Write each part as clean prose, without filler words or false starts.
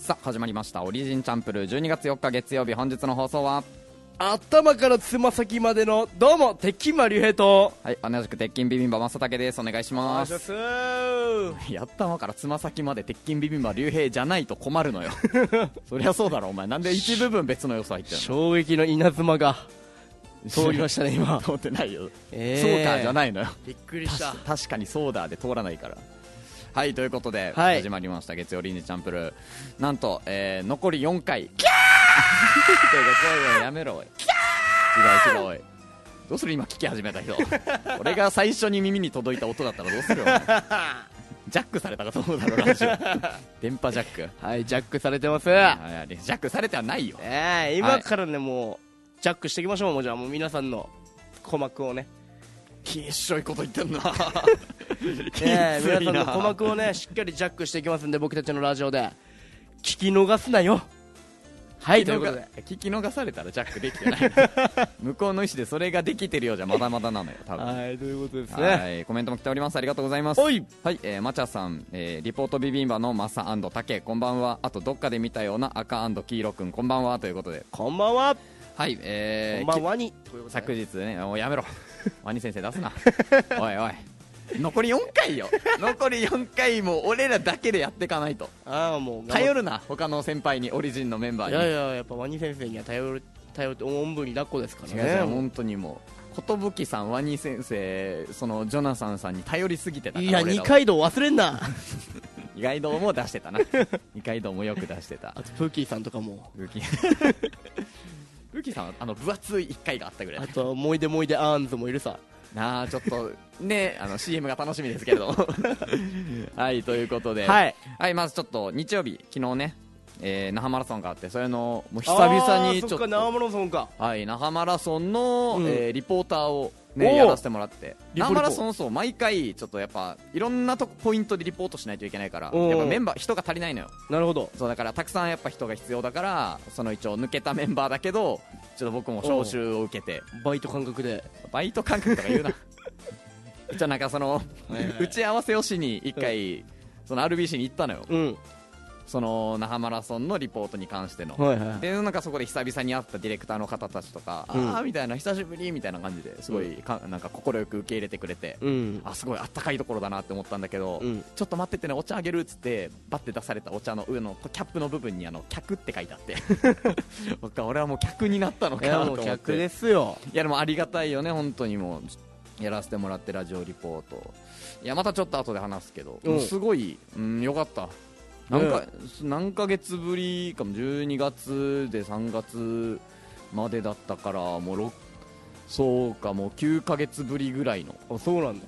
さあ始まりましたオリジンチャンプルー12月4日月曜日、本日の放送は頭からつま先までのどうも鉄筋マリュヘト。 はい、同じく鉄筋ビビンバ正武です。お願いします。頭からつま先まで鉄筋ビビンバ竜兵じゃないと困るのよそりゃそうだろお前、なんで一部分別の要素入ってるの。 衝撃の稲妻が通りましたね今通ってないよ、そうだじゃないのよ。 びっくりした。 確かにそうだで通らないから。はい、ということで、 はい、 始まりました月曜リンジチャンプルー。なんと、残り4回。キャーやめろおい。違うおい。どうする今聞き始めた人俺が最初に耳に届いた音だったらどうするよジャックされたかと思うだろラジオ電波ジャック。 はい、ジャックされてます。 ジャックされてはないよ。 今からね、もうジャックしていきましょう。もうじゃあもう皆さんの鼓膜をね、 きっしょいこと言ってんな皆さんの鼓膜をねしっかりジャックしていきますんで、僕たちのラジオで聞き逃すなよ。はい、ということで聞き逃されたらジャックできてない向こうの意思でそれができてるようじゃまだまだなのよ多分。 はい、ということですね。 はい、コメントも来ております。ありがとうございます。 はい、 マチャさん、リポートビビンバのマサ&タケこんばんは。あとどっかで見たような赤&黄色くんこんばんはということで、 こんばんは。 はい、 こんばんはに昨日ね、もうやめろワニ先生出すなおいおい、残り4回よ残り4回も俺らだけでやっていかないと。 もう頼るな他の先輩に、オリジンのメンバーに。 いややっぱワニ先生には頼っておんぶに抱っこですからね。 違う本当にもう寿さん、ワニ先生、そのジョナサンさんに頼りすぎてたから。 いや、二階堂忘れんな二階堂も出してたな二階堂もよく出してた。 あとプーキーさんとかも。 プーキーさんは分厚い1回があったぐらい。 あともいでもいでアーンズもいるさなあ、ちょっとねCM が楽しみですけれどはいということで、 はい、 まずちょっと日曜日昨日ね、那覇マラソンがあって、それのもう久々にちょっと那覇マラソンか。 はい、那覇マラソンの、リポーターをおーやらせてもらって、 リポ那覇マラソンそう毎回ちょっとやっぱいろんなとこポイントでリポートしないといけないから、やっぱメンバー人が足りないのよ。 なるほど。 そうだからたくさんやっぱ人が必要だから、その一応抜けたメンバーだけどちょっと僕も招集を受けて、 バイト感覚で。 バイト感覚とか言うな一応なんかその打ち合わせをしに一回、その RBC に行ったのよ、その那覇マラソンのリポートに関しての、でなんかそこで久々に会ったディレクターの方たちとか、ああみたいな、久しぶりみたいな感じですごいなんか快く受け入れてくれて、すごいあったかいところだなって思ったんだけど、ちょっと待っててね、お茶あげるっつってバッて出されたお茶の上のキャップの部分に客って書いてあって俺はもう客になったのかなと思って。 いやもう客ですよ。 いやでもありがたいよね本当に。もうやらせてもらってラジオリポート、いやまたちょっと後で話すけど、すごいよかった。何ヶ月ぶりかも、12月で3月までだったから、もうそうか、もう9ヶ月ぶりぐらいの。 そうなんだ。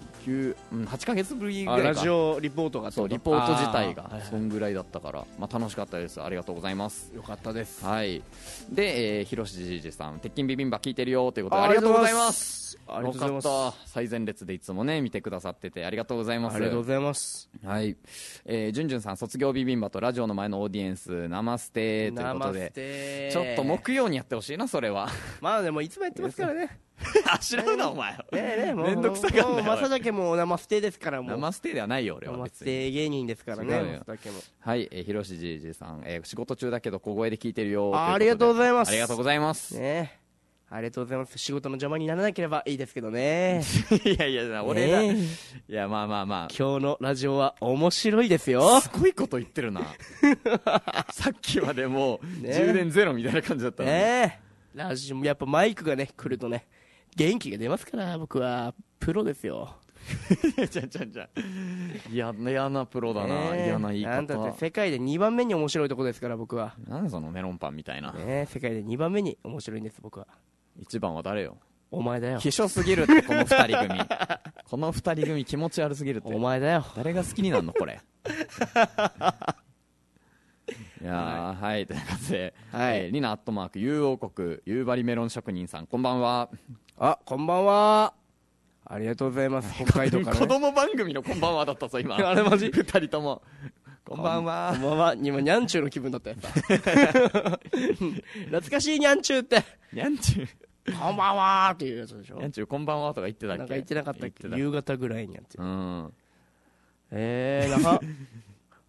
8ヶ月ぶりぐらいか。 ラジオリポートが。 そうリポート自体がそんぐらいだったから、楽しかったです。ありがとうございます。 よかったです。 はいで、ひろしじいじさん、鉄筋ビビンバ聞いてるよということでありがとうございます。 ありがとうございます。 よかった、最前列でいつもね見てくださっててありがとうございます。 ありがとうございます。 はい、じゅんじゅんさん、卒業ビビンバとラジオの前のオーディエンスナマステということで、ちょっと木曜にやってほしいなそれはまあでもいつもやってますからね知らんなお前めんどくさがんなよ。マサダケもナマステですから。もうナマステではないよ俺は。 ナマステ芸人ですからね。マサダケも。 はい、ひろしじいじさん、仕事中だけど小声で聞いてるよ。 ありがとうございます。 ありがとうございますね。ありがとうございます。仕事の邪魔にならなければいいですけどねいや俺ら、いやまあ今日のラジオは面白いですよ。 すごいこと言ってるなさっきまでもう充電ゼロみたいな感じだったのに、 ラジオやっぱマイクがね来るとね元気が出ますから。僕はプロですよ嫌なプロだな、嫌な言い方。 あんたって世界で2番目に面白いとこですから僕は。 なんでそのメロンパンみたいな、 世界で2番目に面白いんです僕は。 1番は誰よ。 お前だよ。 希少すぎるってこの2人組この2人組気持ち悪すぎるって。 お前だよ。 誰が好きになるのこれいやはい、ということで、リナアットマークユウ王国夕張メロン職人さんこんばんは。 こんばんは。ありがとうございます。北海道から、 子供番組のこんばんはだったぞ今あれマジ 2人ともこんばんは。 こんばんは。今ニャンチューの気分だったやつ懐かしいニャンチューって。 ニャンチューこんばんはーっていうやつでしょ。 ニャンチューこんばんはとか言ってたっけ。 なんか言ってなかったっけ。夕方ぐらいにやってる。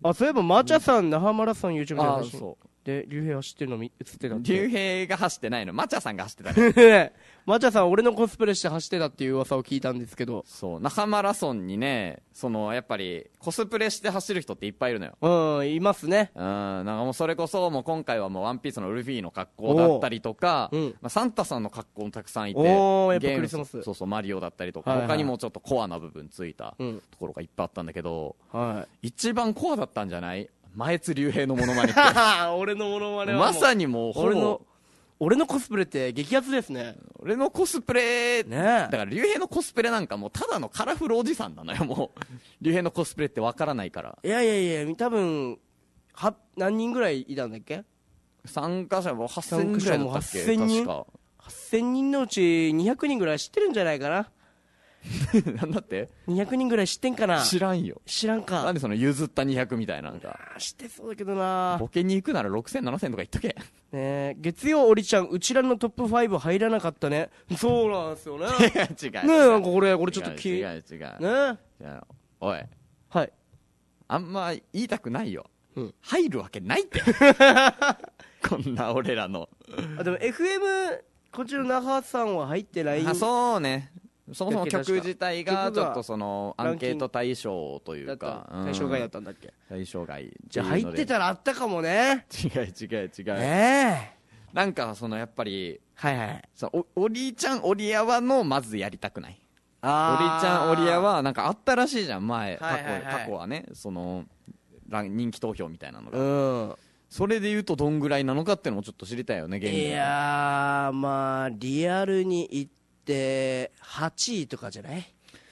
あ、そういえばマチャさん那覇マラソン YouTube であ発信そうで竜兵走ってるの映ってたって竜兵が走ってないの、マチャさんが走ってたねマチャさん俺のコスプレして走ってたっていう噂を聞いたんですけど、 そう那覇マラソンにね、やっぱりコスプレして走る人っていっぱいいるのよ。 うん、いますね。 なんかもうそれこそもう今回はもうワンピースのルフィの格好だったりとか、サンタさんの格好もたくさんいて、 やっぱクリスマス、 そうそうマリオだったりとか、他にもちょっとコアな部分ついたところがいっぱいあったんだけど、一番コアだったんじゃない？前津竜兵のモノマネって俺のモノマネはまさにもう俺のコスプレって激アツですね。 俺のコスプレ、ね、だから竜兵のコスプレなんかもうただのカラフルおじさんなのよ。もう竜兵のコスプレってわからないから。 いや多分何人ぐらいいたんだっけ？ 参加者も8000人ぐらいだったっけ。確か 8000人のうち200人ぐらい知ってるんじゃないかななんだって 200人ぐらい知ってんかな。 知らんよ。 知らんか。 なんでその譲った200みたいなのか。 知ってそうだけどな。 ボケに行くなら6000、7000とか言っとけ。 ねえ、月曜おりちゃんうちらのトップ5入らなかったね。そうなんですよね。 違う。ねえ、なんかこれちょっと違う。 ねおい。 はい。 あんま言いたくないよ。入るわけないって。こんな俺らの。 でも FM こちら那覇さんは入ってない。 あ、そうね。そもそも曲自体がちょっとアンケート対象というか対象外だったんだっけ。 対象外じゃあ入ってたらあったかもね。 違うなんかやっぱりおりちゃんおりやわのまずやりたくない。おりちゃんおりやはなんかあったらしいじゃん前、過去はね、人気投票みたいなのが、それで言うとどんぐらいなのかっていうのもちょっと知りたいよね。 いやー、まあリアルに言って8位とかじゃない？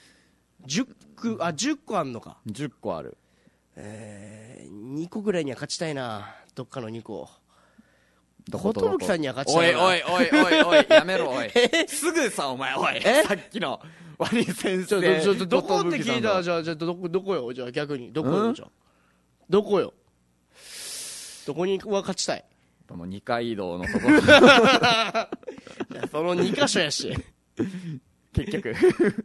10個あんのか。 10個ある。 2個ぐらいには勝ちたいな。どっかの2個。寿さんには勝ちたいな。 おいやめろおいすぐさお前おいさっきのワニ先生ちょっとどこって聞いたら、じゃあどこよ。じゃあ逆にどこよ。じゃあどこよ。どこには勝ちたい。 もう二階堂のところその2箇所やし結局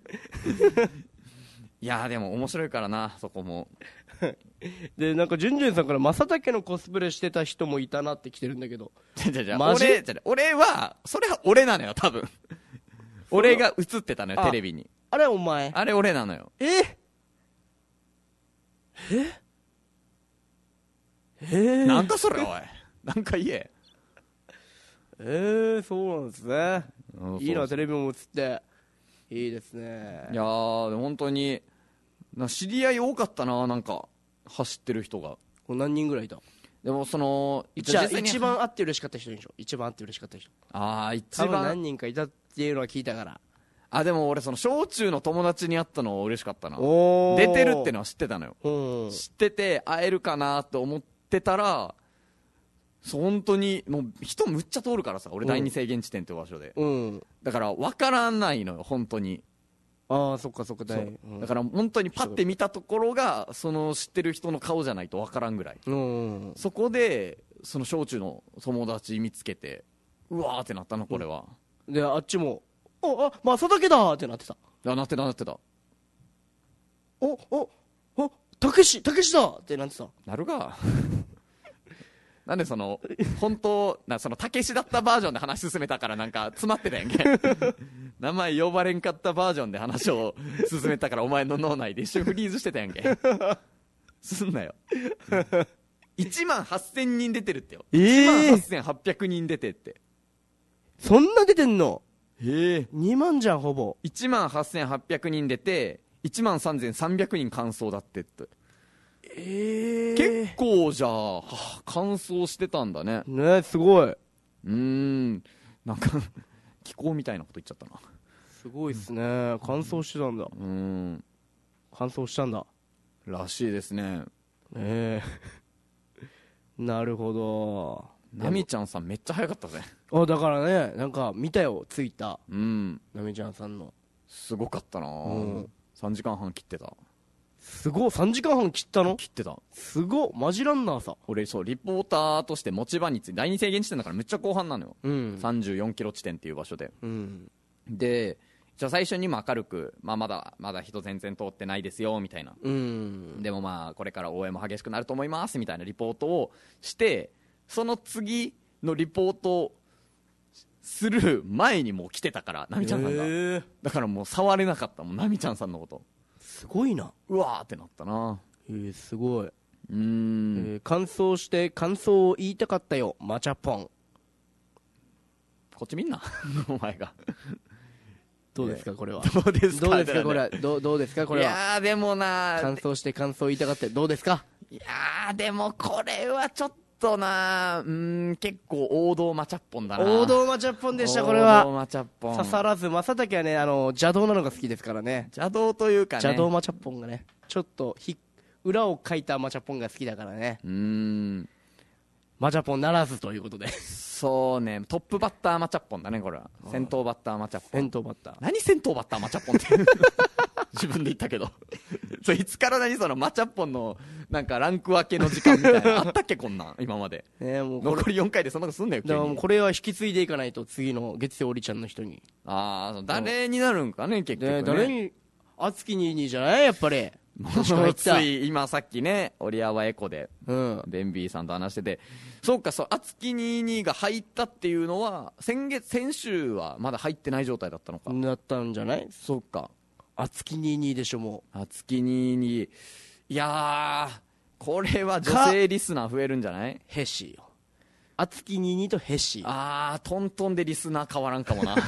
いやでも面白いからなそこもでなんかじゅんじゅんさんから正竹のコスプレしてた人もいたなって来てるんだけど、 俺はそれは俺なのよ多分俺が映ってたのよテレビに。 あれお前？ あれ俺なのよ。なんだそれおいなんか言え。 そうなんですね。いいな、テレビも映っていいですね。 いやーでも本当に知り合い多かったな。なんか走ってる人が何人ぐらいいた？ でも一番会って嬉しかった人でしょ。一番会って嬉しかった人。 一番何人かいたっていうのは聞いたから。 でも俺小中の友達に会ったの嬉しかったな。出てるってのは知ってたのよ。知ってて会えるかなと思ってたら、本当にもう人むっちゃ通るからさ、俺第二制限地点って場所で、だから分からないのよ本当に。 そっかだから本当にパッて見たところが知ってる人の顔じゃないと分からんぐらい。そこで小中の友達見つけてうわーってなったのこれは。 であっちも正竹だってなってた。 なってた。 たけしだってなってた。 なるかなんで本当たけしだったバージョンで話進めたからなんか詰まってたやんけ名前呼ばれんかったバージョンで話を進めたからお前の脳内で一瞬フリーズしてたやんけすんなよ1万8000人出てるってよ。1万8800人出てって。 そんな出てんの ？2 万じゃんほぼ。 1万8800人出て1万3300人完走だってって。結構じゃあ完走してたんだね。 すごい。 なんか気候みたいなこと言っちゃったな。 すごいっすね。完走してたんだ。完走したんだらしいですね。 なるほど。 ナミちゃんさんめっちゃ早かったぜ。 だからね、なんか見たよツイッター。ナミちゃんさんのすごかったな。3時間半切ってた。 すごい。3時間半切ったの？ 切ってた。 すごい。マジランナーさ。 俺リポーターとして持ち場について第二制限地点だからめっちゃ後半なのよ。34キロ地点っていう場所で。でじゃあ最初にも明るく、まだ人全然通ってないですよみたいな、でもまあこれから応援も激しくなると思いますみたいなリポートをして、その次のリポートする前にもう来てたから、ナミちゃんさんが、だからもう触れなかったもん、ナミちゃんさんのこと。 すごいな。 うわーってなったな。 すごい。感想して感想を言いたかったよ、マチャポン。こっち見んなお前がどうですかこれは。 どうですかこれは。 どうですかこれは。 いやーでもな、 感想して感想を言いたかったよ、どうですか。 いやーでもこれはちょっとな、結構王道マチャッポンだな。 王道マチャッポンでした。これは王道マチャッポン刺さらず、正竹はね邪道なのが好きですからね。 邪道というかね、 邪道マチャッポンがね、ちょっと裏を書いたマチャッポンが好きだからね。マチャポンならずということで。 そうね、トップバッターマチャッポンだねこれは。先頭バッターマチャッポン。 先頭バッター。 何先頭バッターマチャッポンって自分で言ったけどそいつからそのマチャッポンのなんかランク分けの時間みたいなあったっけこんなん今まで。もう残り4回でそんなことすんなよ。 だからもうこれは引き継いでいかないと、次の月曜おりちゃんの人に。 誰になるんかね結局ね。 誰に、敦貴にじゃないやっぱり。 つい今さっきね、オリアワエコでベンビーさんと話してて、そうか、敦貴22が入ったっていうのは先週はまだ入ってない状態だったのか。 だったんじゃない。 そうか、 敦貴22でしょ。もう敦貴22、いやーこれは女性リスナー増えるんじゃない。 ヘッシーよ、敦貴22とヘッシー。 トントンでリスナー変わらんかもな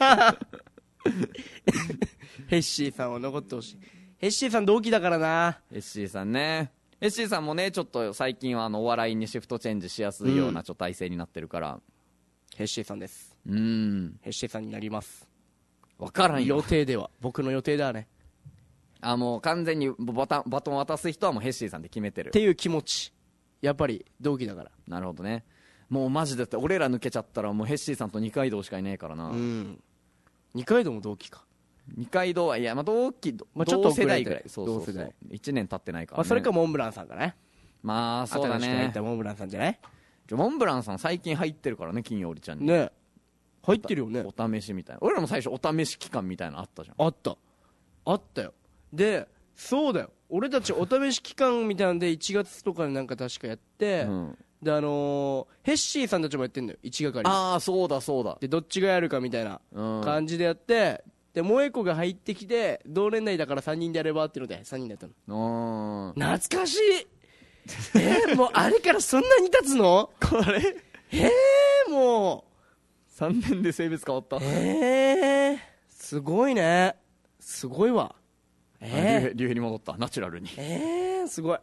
ヘッシーさんは残ってほしい。ヘッシーさん同期だからな。 ヘッシーさんね、ヘッシーさんもねちょっと最近はお笑いにシフトチェンジしやすいようなちょっと体制になってるから、 ヘッシーさんです。ヘッシーさんになります。 分からんよ、 予定では。僕の予定だね。 もう完全にバトン渡す人はもうヘッシーさんで決めてるっていう気持ち。やっぱり同期だから。 なるほどね。もうマジでって俺ら抜けちゃったらもうヘッシーさんと二階堂しかいねえからな。 二階堂も同期か。 二階堂は、いや、同期、 ちょっと同世代ぐらい。 同世代。 1年経ってないから、ね。 それかモンブランさんかね。 そうだね。 新しく入ったモンブランさんじゃない。 モンブランさん最近入ってるからね、金曜おりちゃんに。 ね、入ってるよね。 お試しみたいな。俺らも最初お試し期間みたいなのあったじゃん。 あったよ。で、そうだよ。俺たちお試し期間みたいなんで1月とかになんか確かやって、でヘッシーさんたちもやってんだよ、1係。 そうだ。 でどっちがやるかみたいな感じでやって、で萌子が入ってきて、同年代だから3人でやればっていうので3人でやったの。懐かしいもうあれからそんなに経つのこれ。 もう3年で性別変わった。 すごいね。すごいわ。 竜兵に戻った、ナチュラルに。 すごい。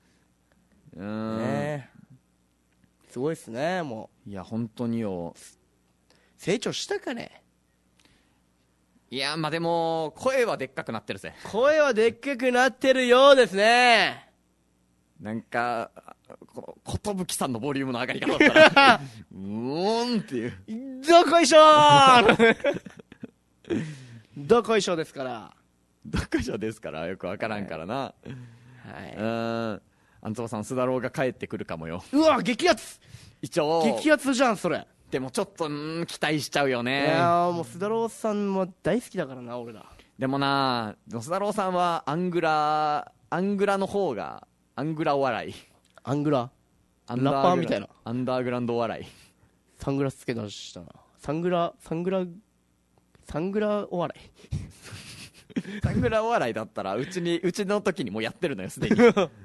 すごいっすね。もういや本当によ。 成長したかね。 いやでも声はでっかくなってるぜ。 声はでっかくなってるようですね。 なんか寿さんのボリュームの上がり方だったらっていうどこいしょーどこいしょですから。 どこいしょですからよくわからんからな。アンツボさん、スダローが帰ってくるかもよ。 うわ激アツ。 一応激アツじゃんそれ。 でもちょっと期待しちゃうよね。 いやもうスダローさんも大好きだからな俺ら。 でもな、スダローさんはアングラの方がアングラお笑い。 アングララッパーみたいな。 アンダーグラウンドお笑い。 サングラスつけ出したな。サングラお笑いサングラお笑いだったらうちの時にもうやってるのよすでに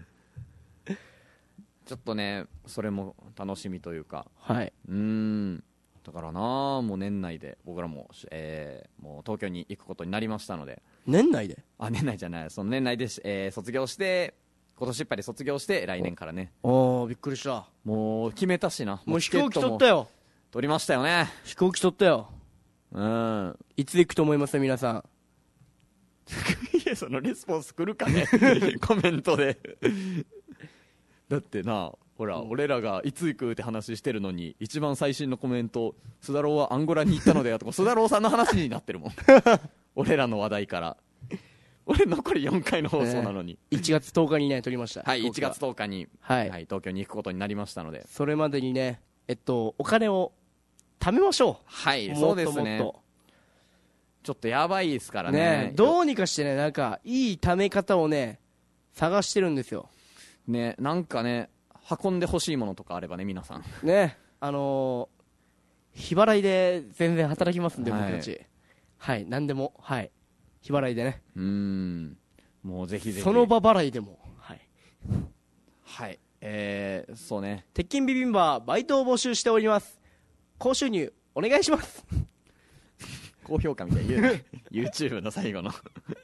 ちょっとねそれも楽しみというか。 はい。 だからな、もう年内で僕らも、もう東京に行くことになりましたので。 年内で？ 年内じゃない、その年内で、卒業して、今年いっぱいで卒業して来年からね。 びっくりした。 もう決めたしな。 もう飛行機取ったよ。 取りましたよね。 飛行機取ったよ。いつ行くと思います皆さん。 いやそのレスポンス来るかねコメントでだってな、ほら、俺らがいつ行くって話してるのに一番最新のコメント、スダローはアンゴラに行ったのでとかスダローさんの話になってるもん俺らの話題から。俺残り4回の放送なのに、 1月10日にね撮りました。 はい、1月10日に、はい、東京に行くことになりましたので、 それまでにねお金を貯めましょう。 はい、そうですね。 ちょっとやばいですからね。 どうにかしてね、なんかいい貯め方をね探してるんですよね。なんかね、運んでほしいものとかあればね、皆さんね、日払いで全然働きますんで、僕たちはい何でも、はい日払いでね、 もうぜひぜひその場払いでも、はいはい、そうね、 鉄筋ビビンババイトを募集しております。高収入お願いします高評価みたいなYouTube の最後の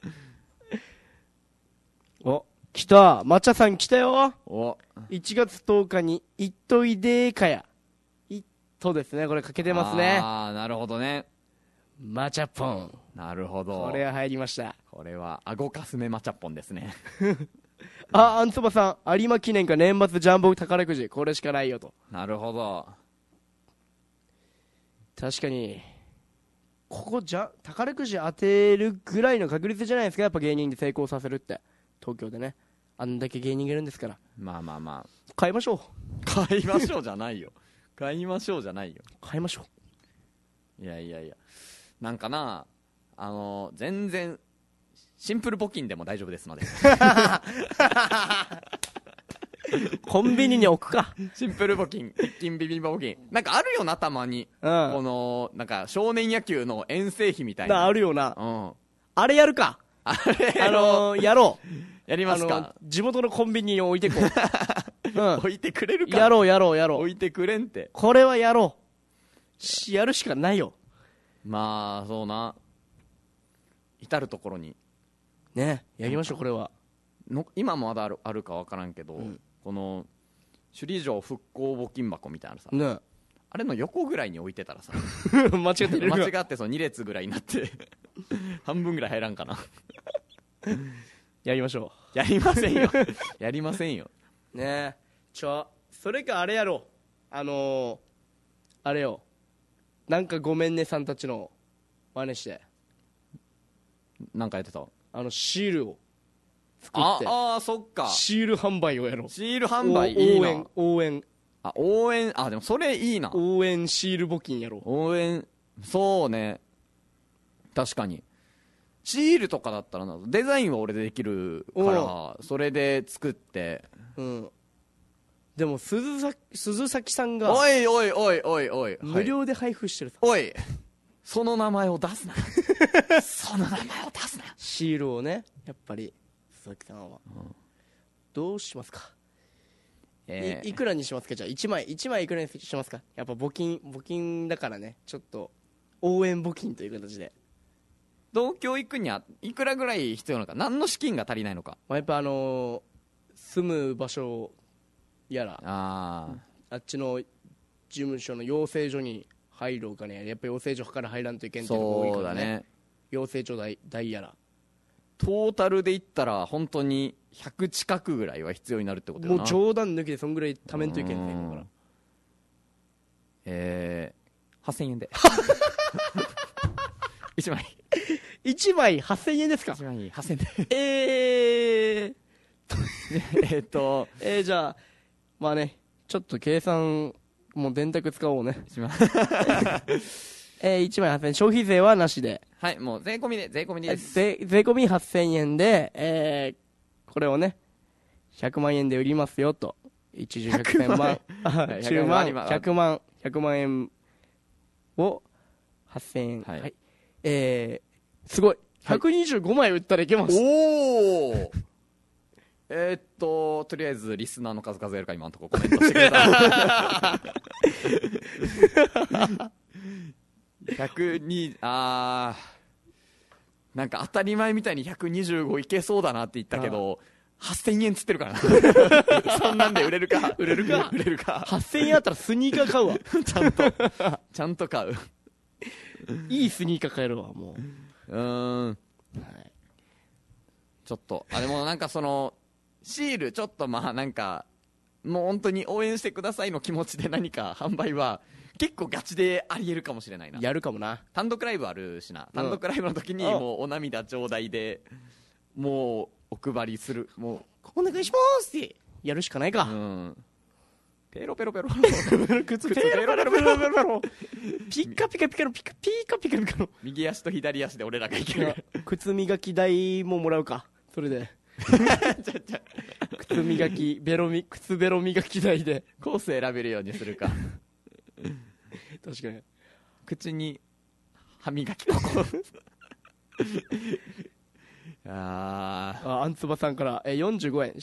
お、来た、抹茶さん来たよ。 お、 1月10日に「いっといでーかや」「いっと」ですね、これかけてますね。 ああ、なるほどね、 マチャポン、 なるほど、 これは入りました。 これは顎かすめマチャポンですねあ、アンソバさん、有馬記念か年末ジャンボ宝くじ、これしかないよと。 なるほど、 確かにここ宝くじ当てるぐらいの確率じゃないですか、やっぱ芸人で成功させるって。東京でね、あんだけ芸人がいるんですから。 まあまあまあ、 買いましょう。 買いましょうじゃないよ買いましょうじゃないよ、 買いましょいや、なんかな、全然シンプル募金でも大丈夫ですのでコンビニに置くかシンプル募金、一金ビビンバ募金、なんかあるよな、たまに、このなんか少年野球の遠征費みたいな、 あるよな、あれやるか、 あれやろう、 やりますか、 地元のコンビニに置いてこう、 置いてくれるか、 やろう置いてくれんって、 これはやろう、やるしかないよ。 まあそうな、至る所にね、やりましょう、これはの今もまだあるか分からんけど、この首里城復興募金箱みたいなさ、 ね、 あれの横ぐらいに置いてたらさ間違ってる、 間違ってそう2列ぐらいになって半分ぐらい入らんかなやりましょう。やりませんよやりませんよね。それかあれやろう、あれよ、なんかごめんねさんたちの真似して、 なんかやってた、 シールを作って、 あ、そっか、 シール販売をやろう。 シール販売いいな、 応援、 でもそれいいな、 応援シール募金やろう。 応援、そうね、確かにシールとかだったらな、デザインは俺でできるからそれで作って、 でも鈴崎さんがおい無料で配布してるさ、 おい、その名前を出すなその名前を出すな。 シールをね、やっぱり鈴崎さんは、どうしますか、いくらにしますか、じゃあ1枚いくらにしますか。やっぱ募金だからね、ちょっと応援募金という形で。 東京行くにはいくらぐらい必要なのか、何の資金が足りないのか、 やっぱ住む場所やら、 あっちの事務所の養成所に入るお金、やっぱ養成所から入らんといけんっていうのが多いからね、養成所代やら、 トータルで言ったら本当に100近くぐらいは必要になるってことよな。 もう冗談抜きでそんぐらい貯めんといけんねんから。 8000円で1枚 8000円ですか。 1枚8000円でじゃあまあね、ちょっと計算もう電卓使おうね1枚8000円、消費税はなしで、 はい、もう税込みです。 税込み8000円で、これをね100万円で売りますよと、一重100万100万円を8000円、はい、すごい、125枚売ったらいけます。 おおとりあえずリスナーの数数えるか、今のところコメントしてくれた102、なんか当たり前みたいに125いけそうだなって言ったけど、8000円つってるからなそんなんで売れるか 8000円あったらスニーカー買うわちゃんと買ういいスニーカー買えるわ、もう。 はい、ちょっとでもなんかそのシールちょっとまあなんかもう本当に応援してくださいの気持ちで何か販売は結構ガチでありえるかもしれないな。 やるかもな。 単独ライブあるしな、単独ライブの時にもうお涙ちょうだいでもうお配りする、もうお願いしますってやるしかないか。 ペロペロペロ靴ペロペロペロペロピッカピカピカのピカピカピカピカの右足と左足で俺らがいける靴磨き代ももらうかそれで靴磨き靴ベロ磨き代でコース選べるようにするか確かに口に歯磨き粉あんつばさんから45円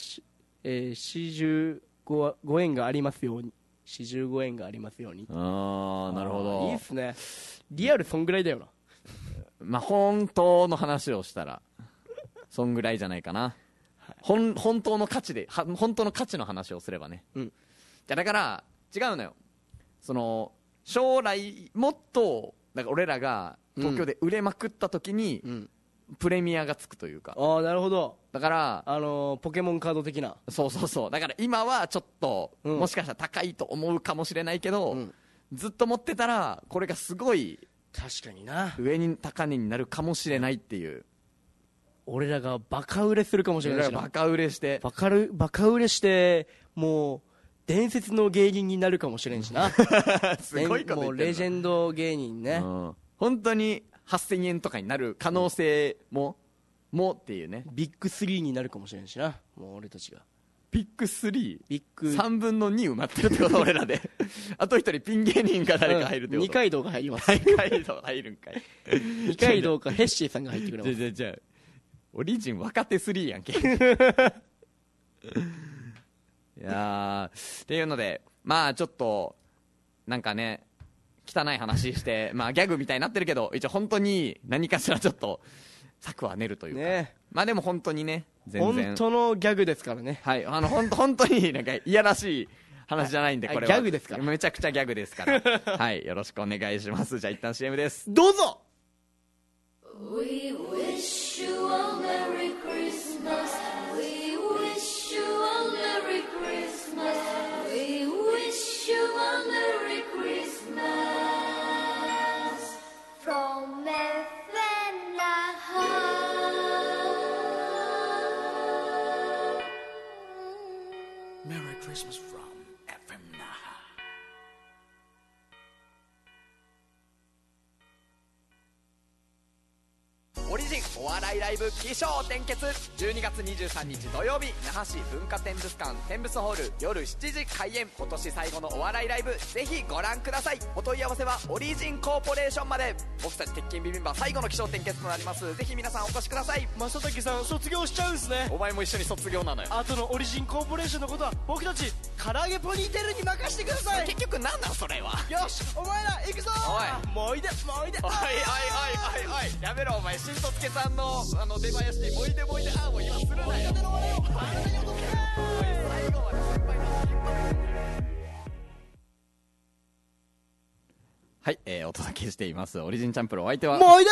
45円がありますように45円がありますようにああなるほどいいっすねリアルそんぐらいだよなまあ本当の話をしたらそんぐらいじゃないかな、はい、本当の価値の話をすればね、うん、じゃあだから違うのよその将来もっとだから俺らが東京で売れまくった時に、うん、プレミアがつくというかああなるほどだからポケモンカード的なそうだから今はちょっと、うん、もしかしたら高いと思うかもしれないけど、うん、ずっと持ってたらこれがすごい確かにな上に高値になるかもしれないっていう俺らがバカ売れするかもしれないしなバカ売れしてもう伝説の芸人になるかもしれんしなすごいこと言ってるもうレジェンド芸人ね、うん、 本当に8000円とかになる可能性もっていうねビッグ3になるかもしれんしなもう俺たちがビッグ 3?3 分の2埋まってるってこと俺らであと一人ピン芸人か誰か入るってこと、 二階堂が入ります二階堂入るんかい二階堂かヘッシーさんが入ってくれますじゃあオリジン若手3やんけいやっていうのでまあちょっとなんかね汚い話してまあギャグみたいになってるけど一応本当に何かしらちょっと策は練るというか、ね、まあでも本当にね全然本当のギャグですからねはい本当になんかいやらしい話じゃないんでこれはギャグですからめちゃくちゃギャグですからはいよろしくお願いしますじゃあ一旦 CM ですどうぞ We wish you a Merry Christmas We wish you a Merry Christmas We wish you a Merry Christmas From FM Naha Merry Christmas from FM Naha オリジンお笑いライブ起承転結12月23日土曜日那覇市文化展物館天物ホール夜7時開演今年最後のお笑いライブぜひご覧くださいお問い合わせはオリジンコーポレーションまで僕たち鉄筋ビビンバ最後の起承転結となりますぜひ皆さんお越しください正竹さん卒業しちゃうんすねお前も一緒に卒業なのよあとのオリジンコーポレーションのことは僕たち唐揚げポニーテールに任せてください結局何なんそれはよしお前ら行くぞおいでおいやめろお前新卒家さんの出囃子にもいでもいであんを今するなよ最後まで先輩のはい、お届けしていますオリジンチャンプルお相手はもいで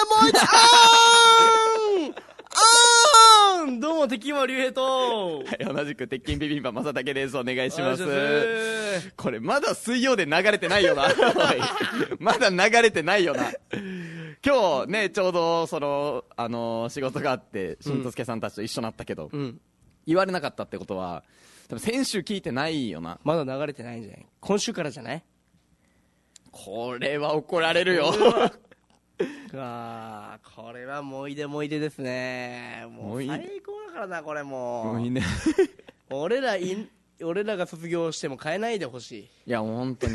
どうも敵も竜兵と、 はい、同じく鉄筋ビビンバ正竹です。お願いします。これまだ水曜で流れてないよなまだ流れてないよな今日ねちょうどその仕事があって新卒家さんたちと一緒になったけど、うん、言われなかったってことは多分先週聞いてないよな。 まだ流れてないんじゃない？今週からじゃない？ これは怒られるよこれはもいでもいでですね。もう最高だからなこれもういいね俺らが卒業しても変えないでほしい。 いやもう本当に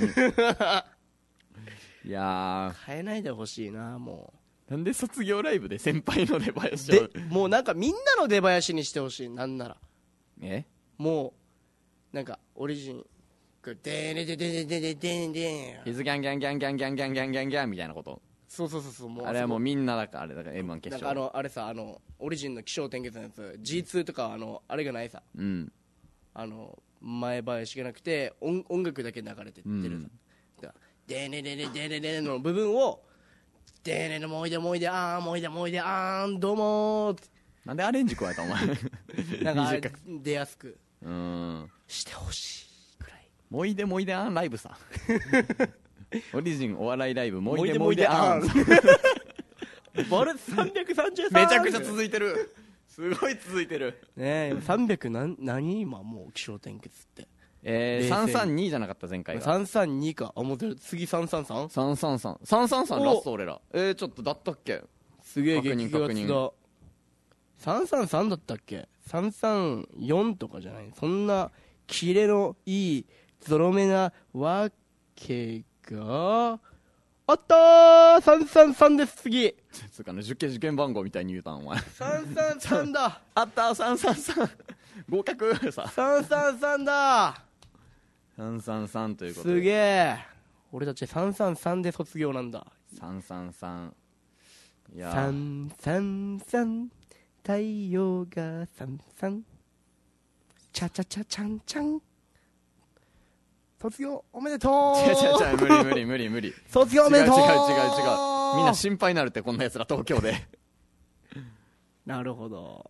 いや変えないでほしいな。もうなんで卒業ライブで先輩の出囃子をもうなんかみんなの出囃子にしてほしい。なんならもうなんかオリジンでねででででででヒズギャンギャンギャンギャンギャンギャンギャンギャンギャンみたいなこと。 そうもうあれはもうみんなだからあれだから M1 決勝なんかあれさオリジンの起承転結のやつ G2 とかあれがないさ、うん、前囃子がなくて音楽だけ流れてってるさ、でねでねでねでねの部分をでねでもいでもいであーもいでもいであーんどうもーなんでアレンジ加えたお前なんか出やすくしてほしいくらい。 もいでもいであんライブさオリジンお笑いライブもいでもいであんボル333 めちゃくちゃ続いてる。すごい続いてるねえ300何今もう起承転結って 332じゃなかった前回が。 332か。あ、もう次 333?333 ラスト俺ら。ちょっとだったっけ。 すげえ激アツだ。333だったっけ。334とかじゃない。そんなキレのいいゾロ目なわけがあったー。333です。次つうかね、受験番号みたいに言うたんお前。 333だ。 あったー。333合格さ。 333だ。 333ということで。 すげえ。俺たち333で卒業なんだ。 333。いや 333太陽が33チャチャチャチャンチャン卒業おめでとう。 違う無理卒業おめでとう。 違うみんな心配になるって、こんなやつら東京で。 なるほど。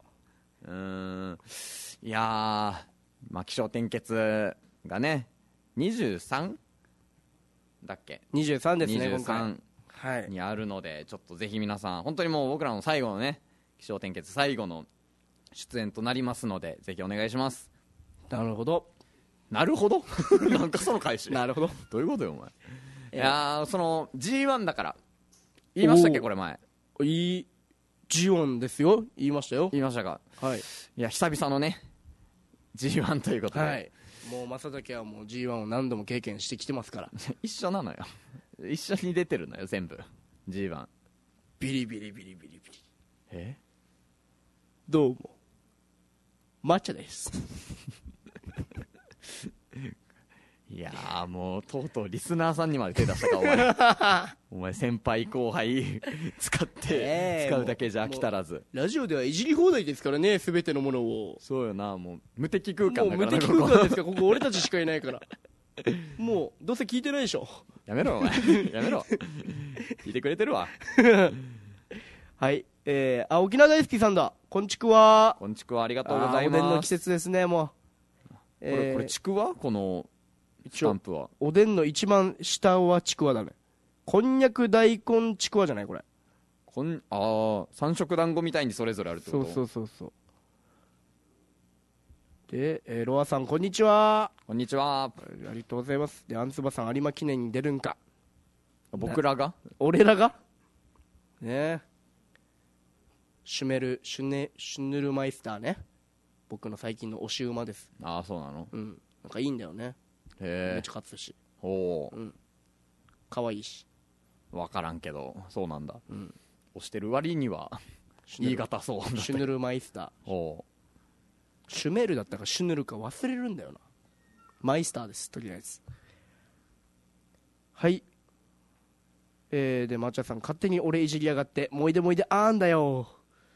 いやー、まあ起承転結がね 23? だっけ。 23ですね。 23にあるので、ちょっとぜひ皆さん、本当にもう僕らの最後のね、起承転結最後の出演となりますので、ぜひお願いします。 なるほどなんかその返し。 なるほど。 どういうことよお前。いやー、その G1 だから言いましたっけ、これ前。 G1 ですよ。言いましたよ。 言いましたか。はい。いや、久々のね G1 ということで、 はい、もう正竹はもう G1 を何度も経験してきてますから。 一緒なのよ。一緒に出てるのよ全部 G1。 ビリどうも抹茶です。 いやー、もうとうとうリスナーさんにまで手出したかお前先輩後輩使うだけじゃ飽き足らず。 ラジオではいじり放題ですからね、全てのものを。 そうよな、もう無敵空間だから。 もう無敵空間ですからここ俺たちしかいないからもうどうせ聞いてないでしょ。 やめろお前やめろ聞いてくれてるわはい、沖縄大好きさんだ。こんちくわ。 こんちくわ、ありがとうございます。 おでんの季節ですね。もうこれちくわ、このスタンプは。 おでんの一番下はちくわだね。こんにゃく大根ちくわじゃない、これ。 三色団子みたいにそれぞれあるってこと。 そうで、ロアさんこんにちは。 こんにちは。 ありがとうございます。で、アンツバさん有馬記念に出るんか。 僕らが俺らがね。シュヌルマイスターね、僕の最近の推し馬です。 ああ、そうなの。 なんかいいんだよね。めっちゃ勝つし。かわいいし。 分からんけどそうなんだ。推してる割には言い難そう。 シュヌルマイスター。シュメルだったかシュヌルか忘れるんだよな。マイスターです、とりあえず。はい。で、抹茶さん勝手に俺いじりやがってもいであんだよ。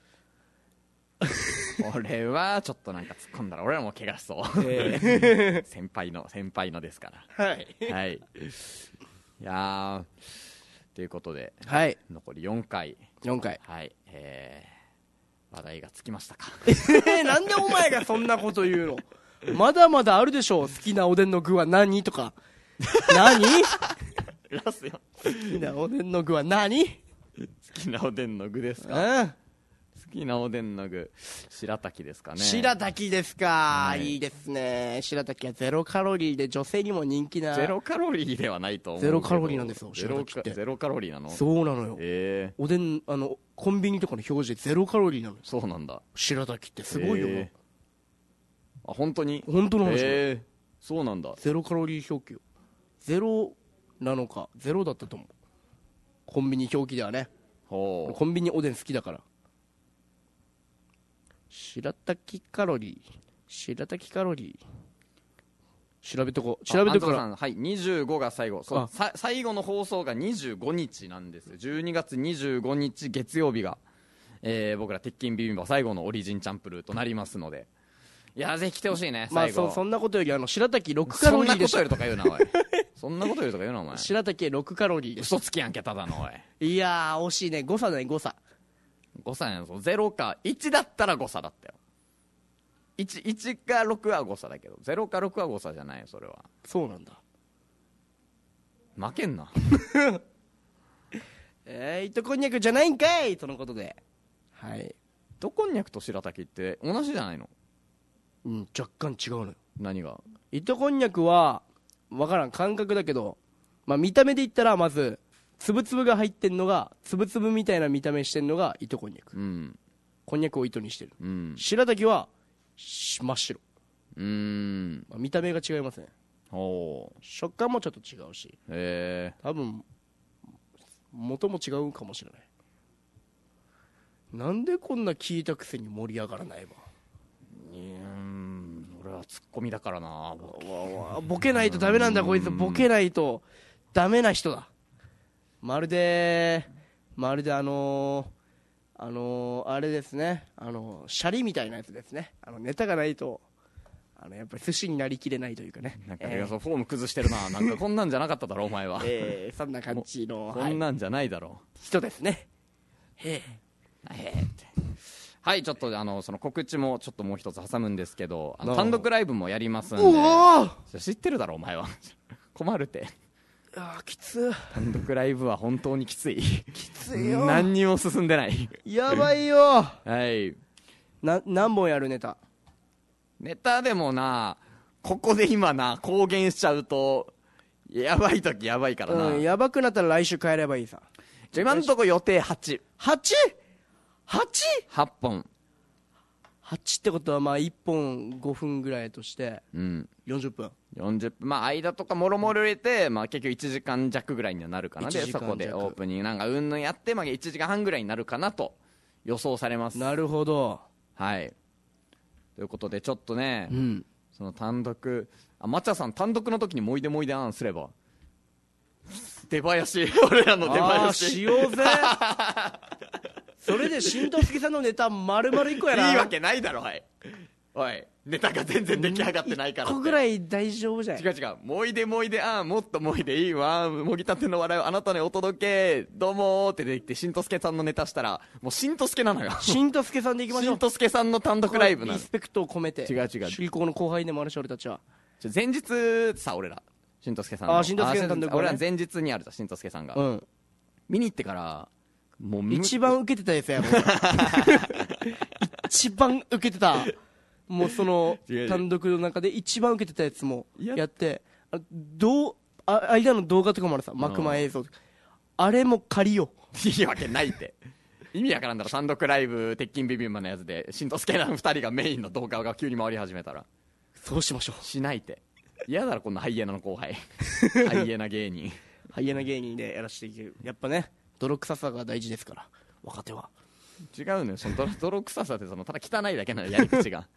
俺はちょっとなんか突っ込んだら俺らも怪我しそう、先輩のですから。はい、はい、いやということで、 はい、 残り4回、はい、話題がつきましたか。 なんでお前がそんなこと言うの。まだまだあるでしょ。好きなおでんの具は何とか。何ラスよ。 好きなおでんの具は何。 好きなおでんの具ですか。好きなおでんの具、白滝ですかね。 白滝ですか、いいですね。白滝はゼロカロリーで女性にも人気な。 ゼロカロリーではないと思うけど。 ゼロカロリーなんですよ、白滝って。 ゼロカロリーなの。 そうなのよ。おでんコンビニとかの表示でゼロカロリーなのよ。 そうなんだ。 白滝ってすごいよ。 あ、本当に。 本当の話。 そうなんだ。 ゼロカロリー表記よ。ゼロなのかゼロだったと思う。コンビニ表記ではね。コンビニおでん好きだから。白滝カロリー調べとこう。調べとくから。 はい、25が最後。最後の放送が25日なんですよ。12月25日月曜日が、僕ら鉄筋ビビンバ最後のオリジンチャンプルーとなりますので、いやぜひ来てほしいね。最後、 そんなことより白滝6カロリーでしょ。 そんなことよりとか言うなおい。そんなことよりとか言うなお前。 白滝6カロリーでしょ。 嘘つきやんけただのおい。いやー惜しいね。誤差だね、誤差やん。0か1だったら誤差だったよ。1か6は誤差だけど、0か6は誤差じゃないよ。それはそうなんだ。 負けんな。 糸こんにゃくじゃないんかいとのことで、はい。 糸こんにゃくと白滝って同じじゃないの。 若干違うのよ。 何が？ 糸こんにゃくは分からん、感覚だけど、まあ、見た目で言ったらまずつぶつぶが入ってんのが、つぶつぶみたいな見た目してんのが糸こんにゃく、 うん、 こんにゃくを糸にしてる、 うん、 白滝は真っ白、まあ、見た目が違いますね。食感もちょっと違うし、多分元も違うかもしれない。なんでこんな聞いたくせに盛り上がらないわ。 俺はツッコミだからな。 ボケないとダメなんだこいつ。ボケないとダメな人だ。まるであれですね、シャリみたいなやつですね。ネタがないとやっぱり寿司になりきれないというかね。 なんかフォーム崩してるな。なんかこんなんじゃなかっただろお前は。 そんな感じのこんなんじゃないだろう、 人ですね。 はい、ちょっとその告知もちょっともう一つ挟むんですけど、単独ライブもやりますんで。知ってるだろお前は。困るって。 きつ。 単独ライブは本当にきつい。 きついよ。 何にも進んでない。 やばいよ。 はい。 何本やるネタでもな、ここで今な公言しちゃうとやばい時やばいからな。 やばくなったら来週帰ればいいさ。 今んとこ予定8。 8 本。 8ってことはまあ1本5分ぐらいとして40分、 まあ間とかもろもろ入れて、まあ、結局1時間弱ぐらいにはなるかな。でそこでオープニングなんかうんぬんやって、まあ、1時間半ぐらいになるかなと予想されます。 なるほど。 はいということでちょっとね、その単独マチャさん単独の時にもいでもいで案すれば出囃子俺らの出囃子しようぜ。それで新藤助さんのネタ丸々1個やな。 いいわけないだろおいネタが全然出来上がってないからって。 1個ぐらい大丈夫じゃん。 違うもいでもいでもっともいでいいわ、もぎたての笑いをあなたにお届けどうもーって出てきて新藤助さんのネタしたらもう新藤助なのよ。 新藤助さんでいきましょう。 新藤助さんの単独ライブなの。 リスペクトを込めて。 違う首里校の後輩でもあるし俺たちは前日さ俺ら新藤助さんの新藤助さんの単独、 俺ら前日にあるじゃん新藤助さんが、見に行ってからもう一番受けてたやつやろ。一番受けてた。もうその単独の中で一番受けてたやつもやって間の動画とかもあるさ、幕間映像とか、あれも借りよう。 いいわけないって意味わからんだろ。単独ライブ鉄筋ビビンバのやつで新藤助らの2人がメインの動画が急に回り始めたらそうしましょう。 しないって嫌だろこんなハイエナの後輩。ハイエナ芸人でやらせていける。やっぱね泥臭さが大事ですから若手は。 違うのよその泥臭さってただ汚いだけなのやり口が。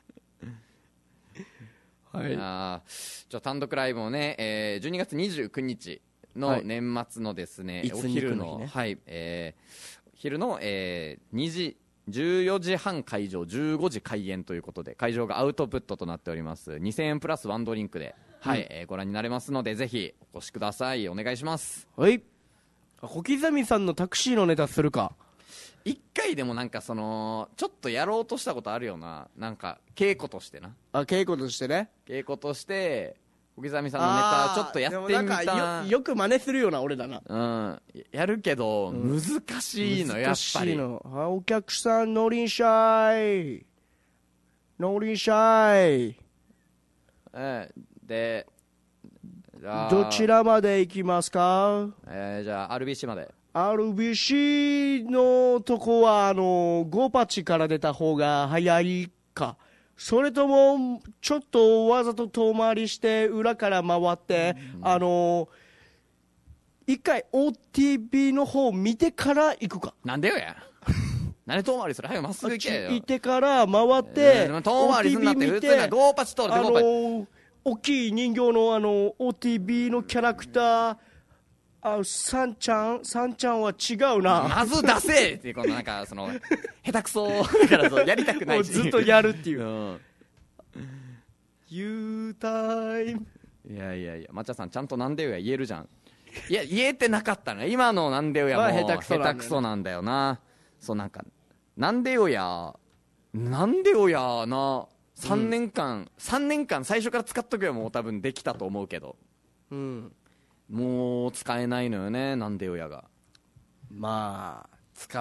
単独ライブをね、12月29日の年末のですね、お昼の、昼の、14時半会場15時開演ということで、会場がアウトプットとなっております。2000円プラスワンドリンクで、ご覧になれますのでぜひお越しください。お願いします。 はい。小刻みさんのタクシーのネタするか。 一回でもなんかちょっとやろうとしたことあるよな。なんか稽古としてな。 稽古としてね。 稽古として小刻みさんのネタちょっとやってみた。 よく真似するよな俺だな。やるけど、難しいのやっぱり。 お客さんノリンシャイでどちらまで行きますか。 じゃあ RBC まで。 RBC のとこはゴーパチから出た方が早いか、それともちょっとわざと遠回りして裏から回って、一回 OTB の方見てから行くか。 なんでよや。なんで遠回りする。早くまっすぐ行けよ。 行ってから回って、 遠回りすんなって。普通なゴーパチ通るってゴーパチ。 大きい人形のOTB のキャラクター、サンちゃんは違うな。 まず出せっていうこのなんか下手くそだからやりたくないしずっとやるっていう。You time。 いや抹茶さんちゃんとなんでよや言えるじゃん。いや言えてなかったね今のなんでよやもう下手くそなんだよな。そうなんかなんでよやな3年間最初から使っとけばもう多分できたと思うけど。もう使えないのよねなんでよやが。 まあ使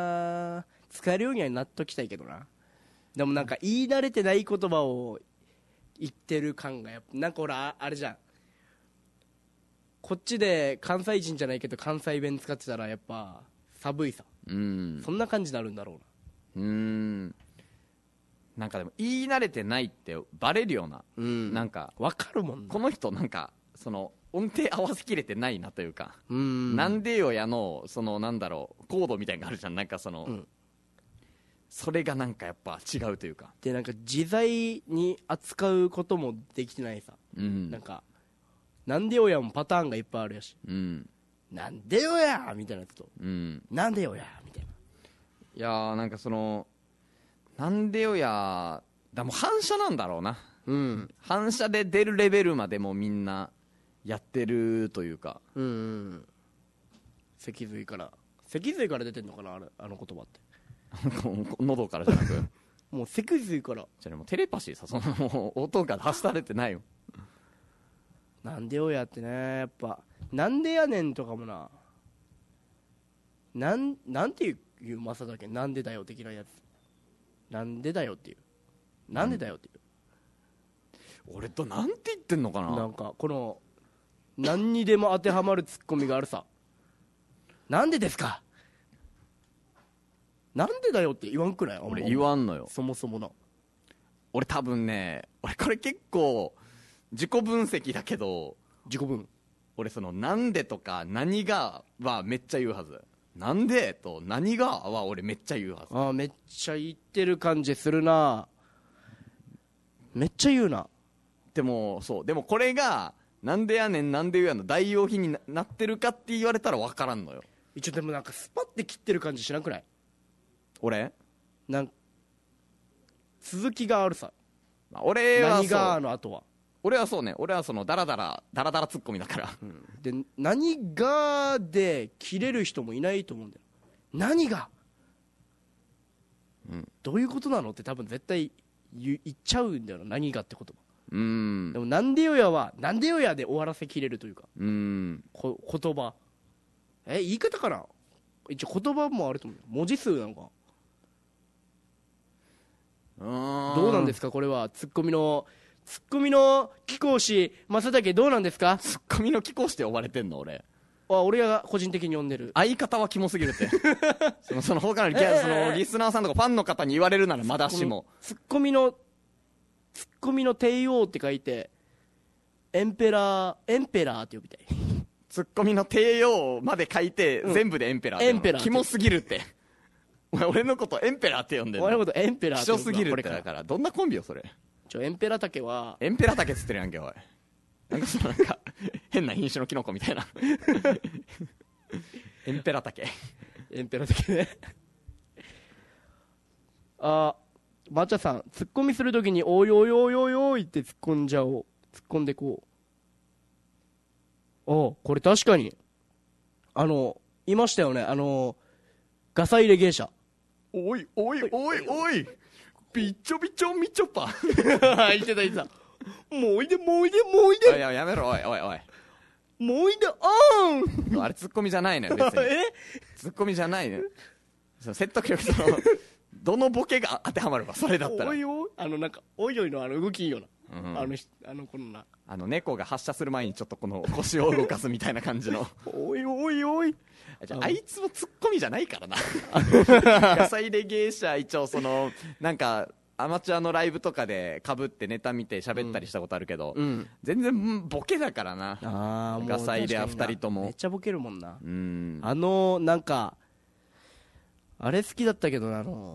えるようにはなっときたいけどな。でもなんか言い慣れてない言葉を言ってる感がやっぱなんかほらあれじゃん、こっちで関西人じゃないけど関西弁使ってたらやっぱ寒いさ、そんな感じになるんだろうな。 なんかでも言い慣れてないってバレるような、なんか分かるもんな、 この人なんかその音程合わせきれてないなというか、なんでよやのそのなんだろうコードみたいなのがあるじゃん、なんかその、それがなんかやっぱ違うというか、 でなんか自在に扱うこともできてないさ、なんかなんでよやもパターンがいっぱいあるやし、なんでよやみたいなやつと、なんでよやみたいな。 いやーなんかそのなんでよやだ、もう反射なんだろうな、反射で出るレベルまでもみんなやってるというか、 脊髄から出てんのかな、あの言葉って喉からじゃなくもう脊髄からじゃあもうテレパシーさ、そのもう音が発されてないよ。 なんでよやってね、やっぱなんでやねんとかもな、なんていうマサだっけ、なんでだよ的なやつ、なんでだよっていう、なんでだよっていう、 俺となんて言ってんのかな、 なんかこの何にでも当てはまるツッコミがあるさ、なんでですか、なんでだよって言わんくない？ 俺言わんのよ、 そもそもな。 俺多分ね、俺これ結構自己分析だけど、 自己分、 俺そのなんでとか何がはめっちゃ言うはず、なんでと何がは俺めっちゃ言うはず。 めっちゃ言ってる感じするな、めっちゃ言うな。 でもそう、でもこれがなんでやねんなんでやの代用品に なってるかって言われたら分からんのよ。 一応でもなんかスパッて切ってる感じしなくない？ 俺なん続きがあるさ、 俺はそう、 何がの後は俺はそうね、俺はそのダラダラツッコミだから、 で何がで切れる人もいないと思うんだよ。何が、どういうことなのって多分絶対言っちゃうんだよな、何がって言葉。でもなんでよやはなんでよやで終わらせきれるというか、言葉言い方かな、一応言葉もあると思う、文字数なのか、どうなんですかこれは。ツッコミの貴公子正竹どうなんですか。 ツッコミの貴公子って呼ばれてんの俺。 俺が個人的に呼んでる。 相方はキモすぎるってその他のそのリスナーさんとかファンの方に言われるならまだしも、 ツッコミの帝王って書いてエンペラーって呼びたいツッコミの帝王まで書いて、全部でエンペラーってエンペラーってキモすぎるってお前俺のことエンペラーって呼んでるの。 俺のことエンペラーって希少すぎるって。だからどんなコンビよそれ。 エンペラ竹はエンペラ竹っつってるやんけおい。なんかそのなんか変な品種のキノコみたいなエンペラ竹ねマチャさん、ツッコミするときにおいおいおいおいおいって突っ込んでこう。これ確かにいましたよね、ガサ入れ芸者。 おいおいおいおいびっちょびちょみちょぱ言ってたもうおいでいややめろおいもうおいであれツッコミじゃないのよ別にツッコミじゃないのよ。説得力どのボケが当てはまるかそれだったら。 おいおいなんかおいおいの動きいいよな、このな猫が発射する前にちょっとこの腰を動かすみたいな感じのおいおいおい、 じゃあいつもツッコミじゃないからな野菜で芸者一応そのなんかアマチュアのライブとかでかぶってネタ見て喋ったりしたことあるけど、全然ボケだからな。ガサ入れは2人ともめっちゃボケるもんな。 なんかあれ好きだったけど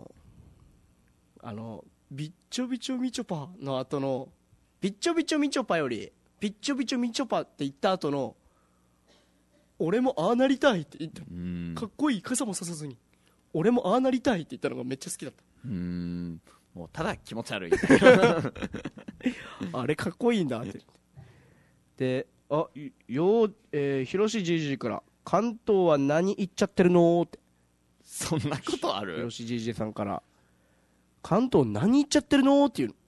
ビッチョビチョみちょぱの後のビッチョビチョみちょぱよりビッチョビチョみちょぱって言った後の俺もああなりたいって言った、かっこいい傘もささずに俺もああなりたいって言ったのがめっちゃ好きだった。 もうただ気持ち悪いあれかっこいいんだってで、ひろしじいじから関東は何言っちゃってるのって。 そんなことある？ ひろしじいじさんから関東何言っちゃってるのっていうの。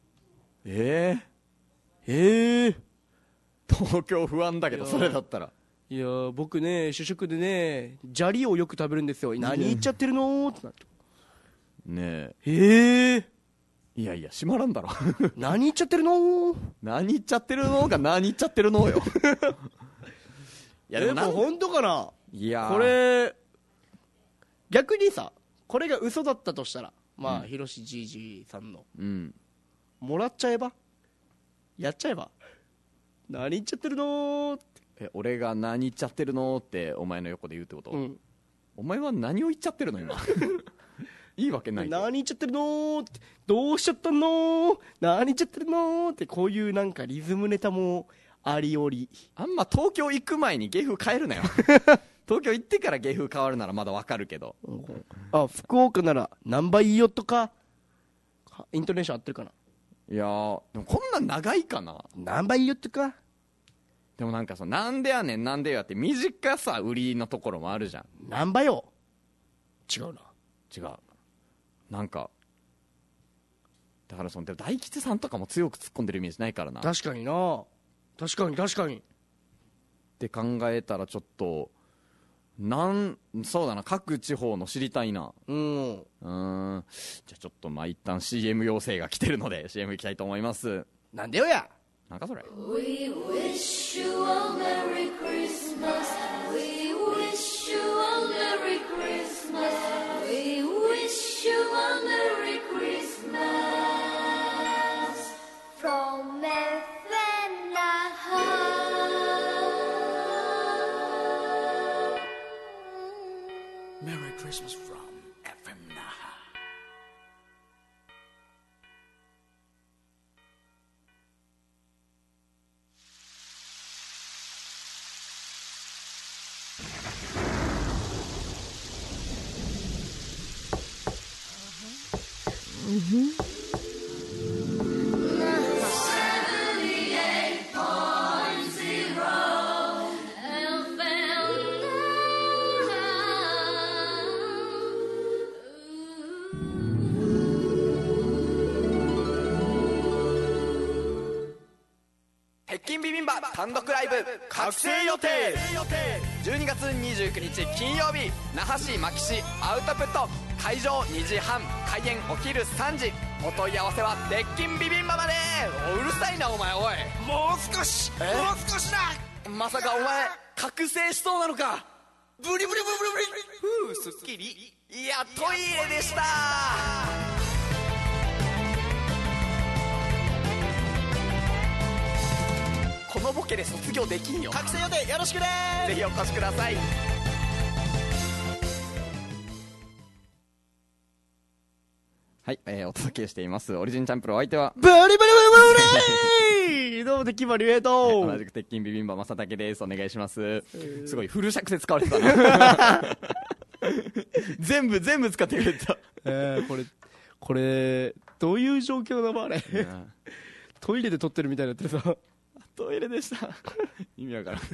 東京不安だけどそれだったら。 いや僕ね主食でね砂利をよく食べるんですよ。何言っちゃってるのってなってねいやいや閉まらんだろ何言っちゃってるの何言っちゃってるのが何言っちゃってるのよいやでも本当かな。 いやこれ逆にさ、これが嘘だったとしたら、まあひろしじいじさんのもらっちゃえば、やっちゃえば、何言っちゃってるのって俺が何言っちゃってるのってお前の横で言うってこと、お前は何を言っちゃってるの今いいわけない。 何言っちゃってるのって、どうしちゃったの、何言っちゃってるのって、こういうなんかリズムネタもありおり。 あんま東京行く前に芸風変えるなよ東京行ってから芸風変わるならまだわかるけど、 あ、福岡なら何倍いいよとか、イントネーション合ってるかな。 いやーでもこんなん長いかな。 何倍いいよとか。 でもなんかなんでやねんなんでやって短さ売りのところもあるじゃん。 何倍よ。違うな。 違う。なんかだからでも大吉さんとかも強く突っ込んでるイメージないからな。 確かにな。確かにって考えたらちょっとそうだな、各地方の知りたいな。じゃあちょっと一旦 CM 要請が来てるので CM 行きたいと思います。 なんでよや。 なんかそれ。 We wish you a Merry Christmas. We wish you a Merry Christmas. We wish you a Merry Christmas. From FM Naha. Merry Christmas from FM Naha. 鉄筋ビビンバ単独ライブ覚醒予定。12月29日金曜日、那覇市牧師アウトプット、会場2時半、開演お昼3時。お問い合わせは鉄筋ビビンバまで。うるさいなお前。おい、 もう少しだ。 まさかお前覚醒しそうなのか。 ブリブリブリブリ。 ふう、すっきり。いや、トイレでした。このボケで卒業できんよ。 覚醒予定よろしくね。 ぜひお越しください。はい、お届けしていますオリジンチャンプル、お相手はブリブリブリブリどうもできまりえと、 同じく鉄筋ビビンバ正竹です。お願いします。すごいフル尺で使われてたな全部使ってくれた。 これどういう状況だもあれトイレで撮ってるみたいになってるさ。 トイレでした意味わからんい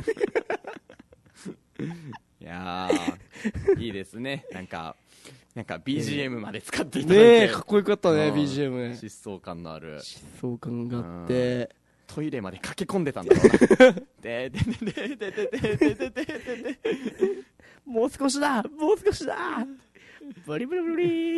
やーいいですね。なんか BGM まで使っていただいて、 かっこよかったね。 BGM ね、 疾走感のある、 疾走感があって、 トイレまで駆け込んでたんだろうなでもう少しだブリブリブリ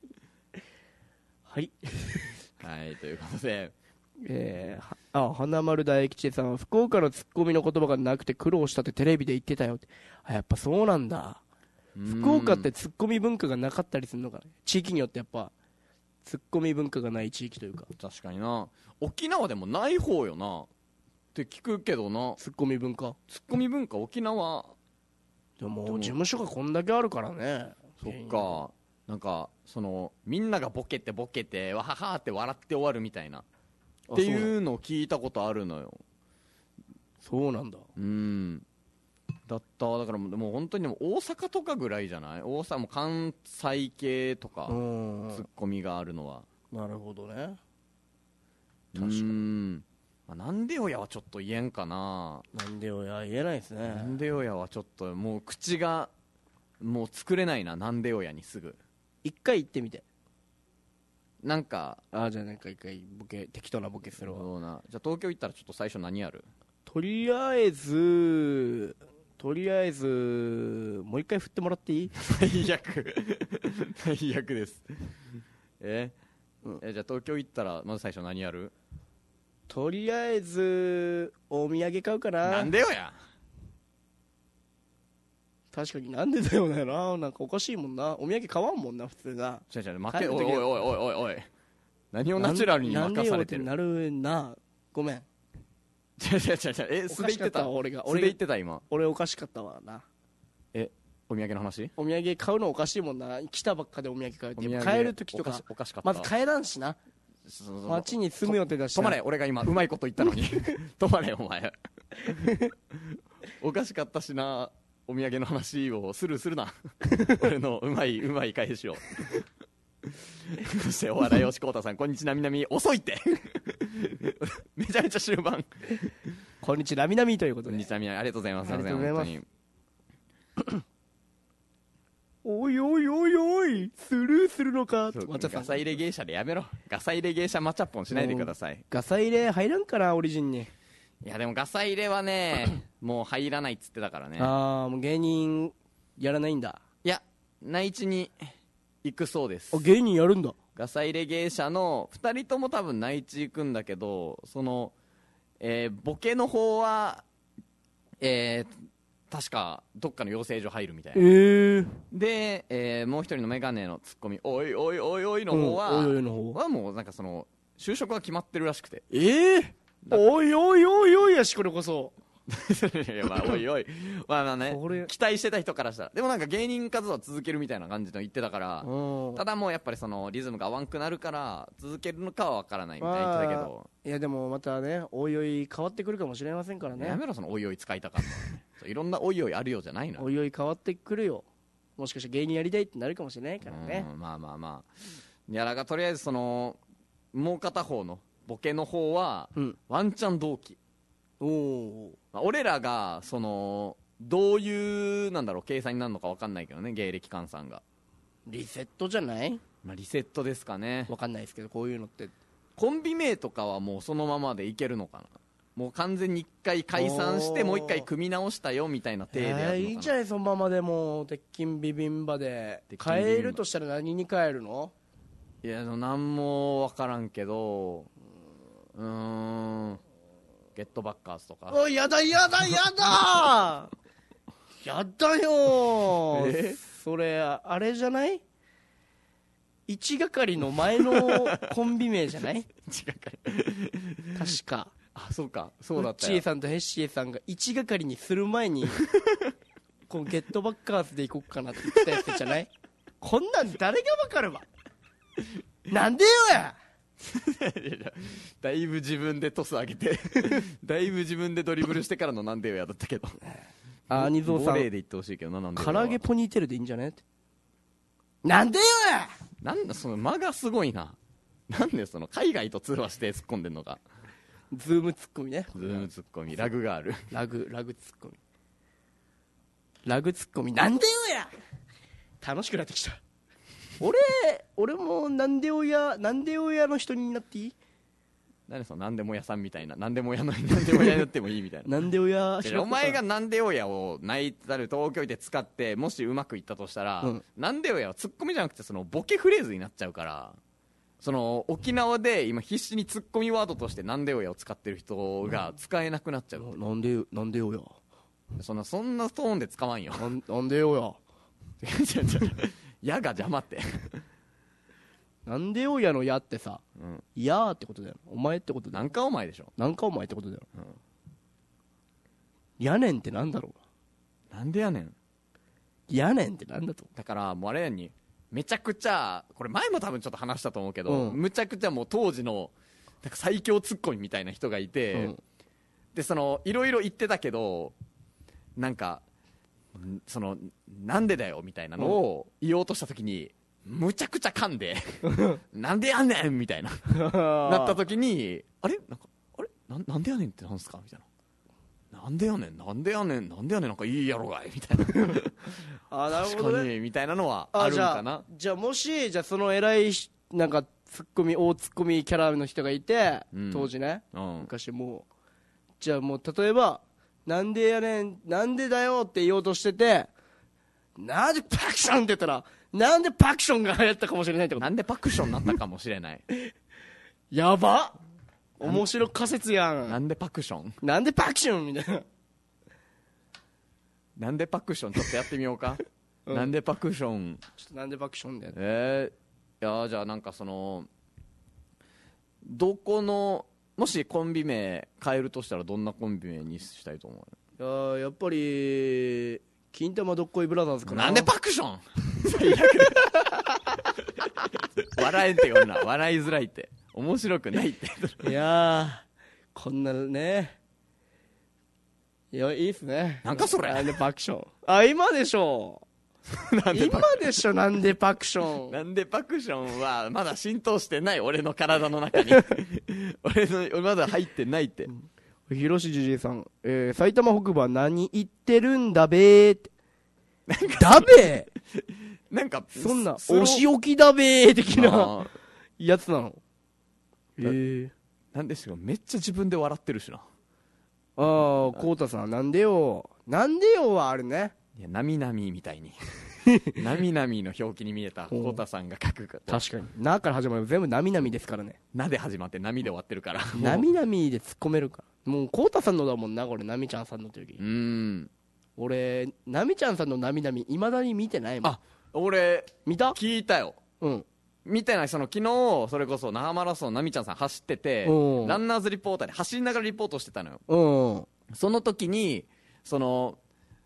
はいはい、ということで、 花丸大吉さんは福岡のツッコミの言葉がなくて苦労したってテレビで言ってたよって。やっぱそうなんだ。福岡ってツッコミ文化がなかったりするのかね。地域によってやっぱツッコミ文化がない地域というか。 確かにな。沖縄でもない方よなって聞くけどな。 ツッコミ文化沖縄でも事務所がこんだけあるからね。 そっか。なんかみんながボケてわははって笑って終わるみたいなっていうのを聞いたことあるのよ。 そうなんだ。 だからもう本当に大阪とかぐらいじゃない。大阪も関西系とかツッコミがあるのは。 なるほどね。 確かに。なんでよやはちょっと言えんかな。 なんでよや言えないですね。 なんでよやはちょっともう口がもう作れないな。なんでよやにすぐ一回言ってみて。 なんかじゃあなんか一回適当なボケするわ。 そうな。じゃあ東京行ったらちょっと最初何やる。 とりあえずもう一回振ってもらっていい？ 最悪です。 じゃあ東京行ったらまず最初何やる？ とりあえずお土産買うかな。 なんでよや。 確かになんでだよな。なんかおかしいもんな。お土産買わんもんな普通な。 違う違う、負け、おいおいおいおいおい、何をナチュラルに任されてる。 なんでよってなるな。ごめん。 違う、素で言ってた。 俺が素で言ってた今。 俺おかしかったわな。 お土産の話？ お土産買うのおかしいもんな。来たばっかでお土産買うって買える時とかおかしかった。 まず買えらんしな。街に住む予定だし。 止まれ、俺が今うまいこと言ったのに止まれお前おかしかったしな。お土産の話をするな俺のうまい返しをそしてお笑いよしこうたさん、こんにちはなみなみ。遅いってめちゃめちゃ終盤こんにちはなみなみということで、 こんにちはなみなみ、ありがとうございます。 ありがとうございます。 本当においおいおいおい、スルーするのか。 ガサ入れ芸者でやめろ。ガサ入れ芸者マチャッポンしないでください。 ガサ入れ入らんからオリジンに。 いやでもガサ入れはねもう入らないっつってたからね。 ああ、もう芸人やらないんだ。 いや内地に行くそうです。 あ、芸人やるんだ。 ガサ入れ芸者の2人とも多分内地行くんだけど、その、ボケの方は確かどっかの養成所入るみたいな。で、もう一人のメガネのツッコミ、おいおいおいおいの方は、はもうなんかその就職が決まってるらしくて。 おいおいおいおいやし、これこそいやまあおいおいまあね、期待してた人からしたら。でもなんか芸人活動は続けるみたいな感じの言ってたから、ただもうやっぱりそのリズムが合わんくなるから続けるのかは分からないみたいな言ってたけど、 いやでもまたね、おいおい変わってくるかもしれませんからね。 やめろそのおいおい使いたかったいろんなおいおいあるようじゃないの。 おいおい変わってくるよ。もしかして芸人やりたいってなるかもしれないからね。 まあいやだからとりあえずそのもう片方のボケの方は、ワンチャン同期。俺らがそのどういうなんだろう計算になるのか分かんないけどね、芸歴換算がリセットじゃない？ まあリセットですかね。 分かんないですけど、こういうのってコンビ名とかはもうそのままでいけるのかな。もう完全に一回解散してもう一回組み直したよみたいな体でやるのかな。 いいんじゃないそのままで。も鉄筋ビビンバで変えるとしたら何に変えるの？ いや何も分からんけど、ゲットバッカーズとか。 おい、やだやだやだやだよそれあれじゃない？一係の前のコンビ名じゃない？ 一係確か。 あ、そうか、そうだったよ。 ウッチーさんとヘッシーさんが一係にする前にこのゲットバッカーズでいこっかなって言ってたやつじゃない？こんなん誰がわかるわなんでよやだいぶ自分でトス上げてだいぶ自分でドリブルしてからのなんでよやだったけどニゾーさんボレーで言ってほしいけどな。なんでよ唐揚げポニーテールでいいんじゃねって。なんでよやなんだその間がすごいな。なんでその海外と通話して突っ込んでんのか。 ズームツッコミね。 ズームツッコミ、ラグがある。 ラグツッコミ。ラグツッコミ、なんでよや楽しくなってきた。俺もなんでよやの人になっていい？ 何そのなんでも屋さんみたいな。なんでも屋のなんでも屋になってもいいみたいな。 なんでよやお前がなんでよやを泣いたる東京で使ってもしうまくいったとしたら、なんでよやはツッコミじゃなくてそのボケフレーズになっちゃうから、その沖縄で今必死にツッコミワードとしてなんでよやを使ってる人が使えなくなっちゃう。 なんでよやそんなトーンで使わんよ。 なんでよややが邪魔ってなんでよやのやってさ、やーってことだよ。お前ってことだよ。 なんかお前でしょ。 なんかお前ってことだよ。やねんってなんだろうな。なんでやねん。 やねんってなんだと。 だからもうあれやにめちゃくちゃこれ前も多分ちょっと話したと思うけど、むちゃくちゃもう当時のなんか最強ツッコミみたいな人がいて、でそのいろいろ言ってたけどなんかそのなんでだよみたいなのを言おうとした時にむちゃくちゃ噛んでなんでやねんみたいななった時になんでやねんってなんすかみたいな。なんでやねんなんかいいやろがいみたいなあ、なるほどねみたいなのはあるんかな。 じゃあもしその偉いなんか大ツッコミキャラの人がいて、当時ね、昔もうじゃあもう例えばなんでやねんなんでだよって言おうとしてて、なんでパクションって言ったらなんでパクションが流行ったかもしれないってこと。 なんでパクションになったかもしれない。 やば面白仮説やん。 なんでパクションなんでパクションみたいな。 なんでパクションちょっとやってみようか。なんでパクション。 ちょっとなんでパクションで。 いやじゃあなんかそのどこのもしコンビ名変えるとしたらどんなコンビ名にしたいと思う？ やっぱり金玉どっこいブラザーズかな。 なんでパクション笑えんってこんな笑いづらいって面白くないって。 いやーこんなね、いやいいっすね。 なんかそれなんでパクション。あ、今でしょ今でしょ。なんでパクション。 なんでパクションはまだ浸透してない。俺の体の中に俺まだ入ってないって。 広志じじいさん、埼玉北部は何言ってるんだべーって。だべーなんかそんなお仕置きだべー的なやつなの。 なんでしょう、めっちゃ自分で笑ってるしな。 こうたさん、なんでよなんでよはあるね。 いや、なみなみみたいになみなみの表記に見えたこうたさんが書くか。 確かになから始まる全部なみなみですからね。 なで始まってなみで終わってるからなみなみで突っ込めるから。もうこうたさんのだもんな、これ。なみちゃんさんの時。俺なみちゃんさんのなみなみいまだに見てないもん。 あ、俺見た？ 聞いたよ。見てない。その昨日それこそ那覇マラソンなみちゃんさん走ってて、ランナーズリポーターで走りながらリポートしてたのよ。その時にその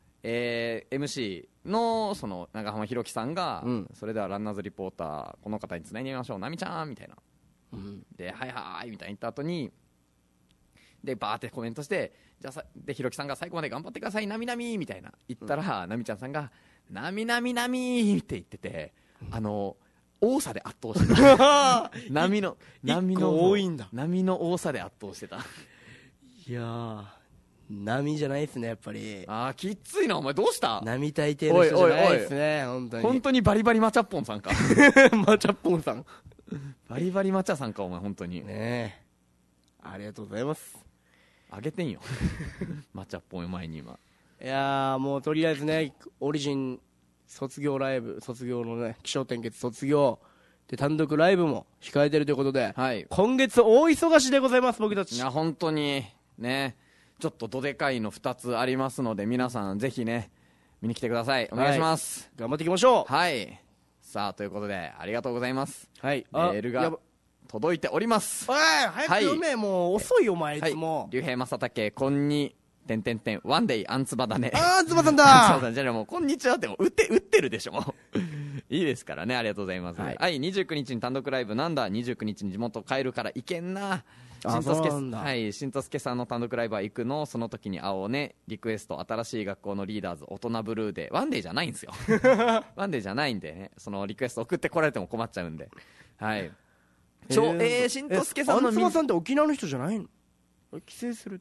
MC のその長浜ひろきさんが、それではランナーズリポーターこの方につないでみましょう、なみちゃんみたいな、ではいはいみたいに言った後にでバーってコメントして、じゃあでひろきさんが最後まで頑張ってくださいなみなみみたいな言ったら、なみちゃんさんがなみなみなみって言ってて、多さで圧倒してた波の多いんだ。 波の多さで圧倒してた。 いやー波じゃないっすねやっぱり。 きっついな。お前どうした？ 波大抵の人じゃないっすね。 本当にバリバリマチャッポンさんかマチャッポンさんバリバリマチャさんかお前。本当にねえ、ありがとうございます。 あげてんよマチャッポン前に今。 いやーもうとりあえずね、オリジン卒業ライブ、卒業のね、起承転結卒業で単独ライブも控えてるということで、今月大忙しでございます僕たち。 いや本当にね、ちょっとどでかいの2つありますので、皆さんぜひね見に来てください。お願いします。 頑張っていきましょう。 はい。さあということでありがとうござメールが届いております。 おい早く読め、もう遅いよお前いつも。 竜兵正武こんにワンデイアンツバだね。 アンツバさんだそうだ、じゃあもうこんにちはってもう打ってるでしょもういいですからね。ありがとうございます。はい、29日に単独ライブなんだ、29日に地元帰るから行けんな。しんとすけさんの単独ライブは行くの、その時に会おうね、リクエスト新しい学校のリーダーズ大人ブルーで、ワンデーじゃないんですよワンデーじゃないんでね、そのリクエスト送ってこられても困っちゃうんで。はいしんとすけさんのアンツバさんって沖縄の人じゃないの？帰省する。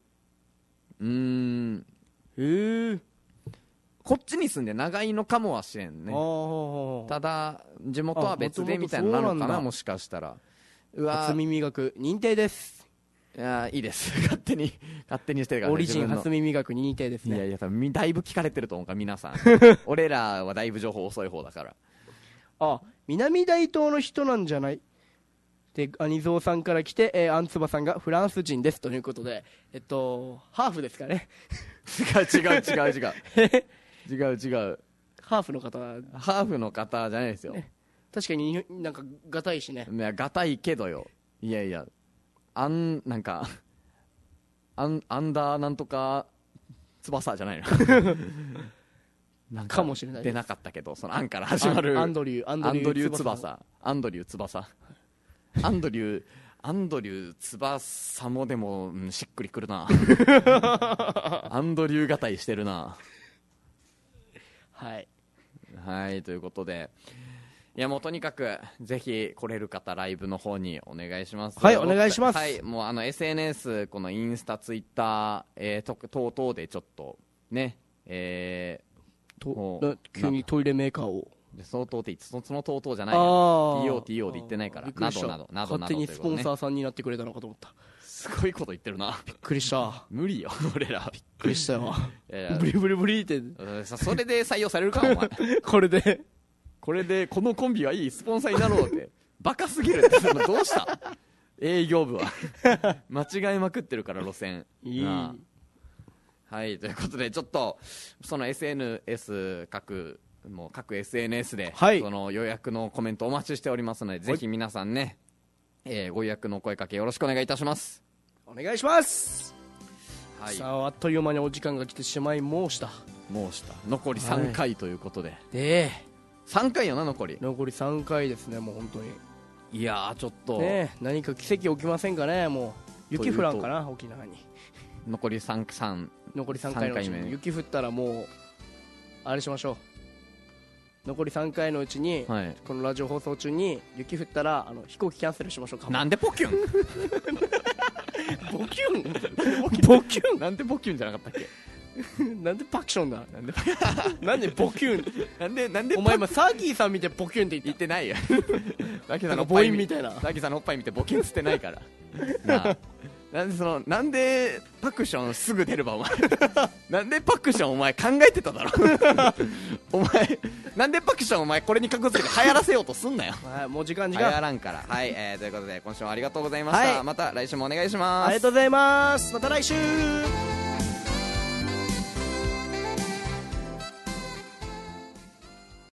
こっちに住んで長いのかもはしれんね。ただ地元は別でみたいなのかな、もしかしたら。 初耳学認定です。 いやいいです勝手にしてるから、ね、 オリジン初耳学認定ですね。 いや多分だいぶ聞かれてると思うから皆さん俺らはだいぶ情報遅い方だから。 南大東の人なんじゃないで、アニゾーさんから来て、アンツバさんがフランス人ですということで、ハーフですかね違うハーフの方じゃないですよ、 ね、確かになんかがたいしね。 いやがたいけどよ。いやなんかアンダーなんとか翼じゃないのなんかもしれない。 出なかったけど、そのアンから始まるアンドリュー翼アンドリュー翼もでも、しっくりくるなアンドリューがたいしてるな。はいということで、いやもうとにかくぜひ来れる方ライブの方にお願いします。 はいお願いします。 もうSNS このインスタツイッター、等々でちょっとね急にトイレメーカーをその等ってその等々じゃないよ TO で言ってないから、などなど勝手にスポンサーさんになってくれたのかと思った。 すごいこと言ってるな。 びっくりした無理よ俺ら。 びっくりしたよブリブリブリってそれで採用されるかお前これでこれでこのコンビはいいスポンサーになろうってバカすぎるって。どうした営業部は間違いまくってるから路線いい。 はい、ということでちょっとその SNS 各 SNS で、 はい、 その予約のコメントお待ちしておりますので、ぜひ皆さんね、ご予約のお声かけよろしくお願いいたします。 お願いします。 はい、 さあ、あっという間にお時間が来てしまい申した残り3回ということで、 で 3回よな。残り 3回ですね。もう本当にいやーちょっと、 ね、何か奇跡起きませんかね。もう雪降らんかな、沖縄に。 残り3 回のうちに雪降ったらもうあれしましょう。残り3回のうちに、はい、このラジオ放送中に雪降ったら飛行機キャンセルしましょうか。 なんでポキュンボキュンなんでボキュンじゃなかったっけなんでパクションだ。なんでボキュンなんでお前今サーキーさん見てボキュンって言ってないよ。 サーキーさんの母音みたいな。 サーキーさんのおっぱい見てボキュンつってないからなあ。なんでパクションすぐ出ればお前なんでパクションお前考えてただろお前なんでパクションお前これに格好つけて流行らせようとすんなよ。 はい、もう時間流行らんから。はい、ということで今週もありがとうございました。 はい、 また来週もお願いします。 ありがとうございます。また来週。